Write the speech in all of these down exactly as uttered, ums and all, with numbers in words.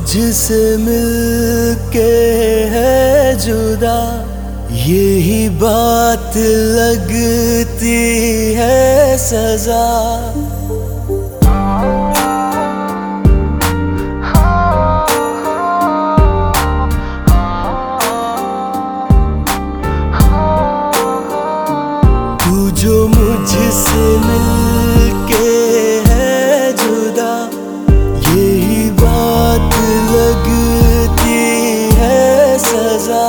मुझसे मिलके है जुदा, यही बात लगती है सजा। तू जो मुझसे मिलके है जुदा, यही बात लगती है सजा।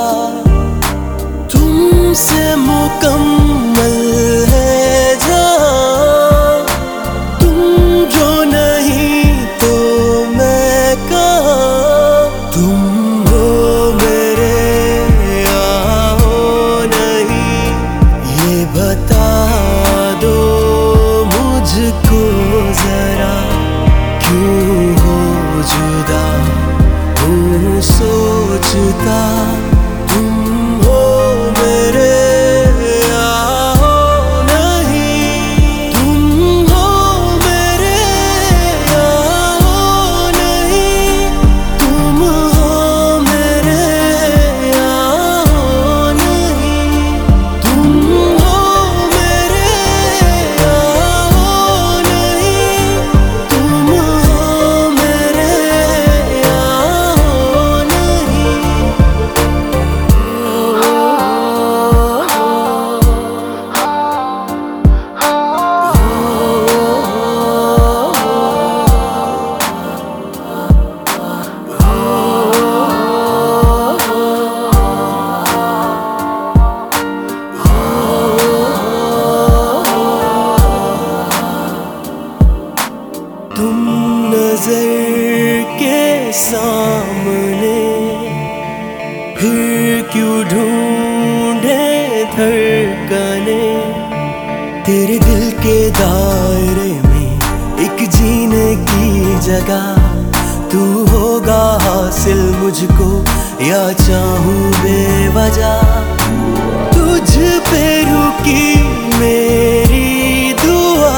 तुमसे मुकम्मल है जहां, तुम जो नहीं तो मैं कहाँ। तुम हो मेरे या हो नहीं, ये बता दो मुझको जरा। क्यों हो जुदा हूँ सोचता, तुम हो मेरे या हो नहीं। तुम हो मेरे या हो नहीं, तुम हो मेरे या हो नहीं। तुम हो मेरे या हो नहीं, तुम हो मेरे या हो नहीं। तुम नजर के सामने फिर क्यों ढूंढे धड़कने। तेरे दिल के दायरे में एक जीने की जगह, तू होगा हासिल मुझको या चाहूं बेवजह। तुझ पे रुकी मेरी दुआ,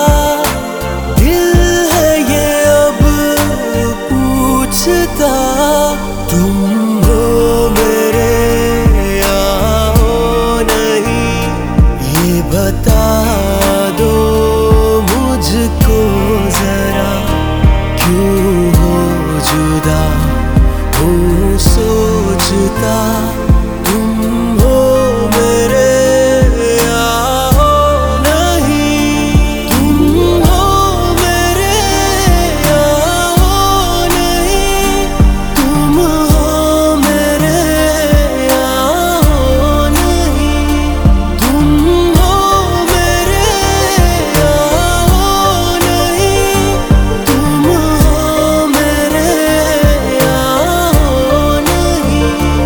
पूछता तुम हो मेरे या हो नहीं, ये बता दो मुझको जरा। क्यों हो जुदा हूँ सोचता, तुम हो मेरे या हो नहीं। तुम हो मेरे या हो नहीं, तुम हो मेरे या हो नहीं। तुम हो मेरे या हो नहीं, तुम हो मेरे या हो नहीं।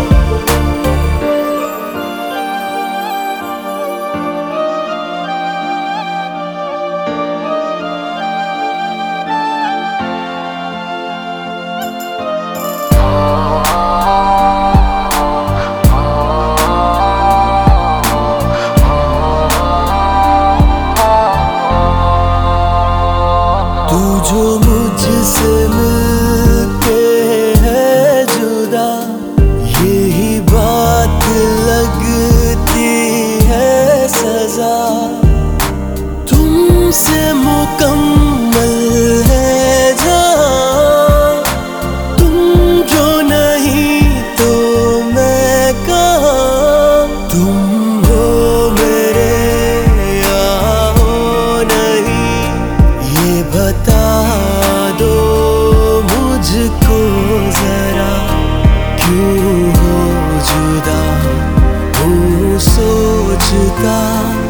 तू जो मुझसे मिलके है जुदा, यही बात लगती है सजा। तुमसे मुकम्मल है जहां, तुम जो नहीं तो मैं कहाँ। तुम हो मेरे या हो नहीं, ये बता दो मुझको जरा। क्यों हो जुदा हूँ सोचता,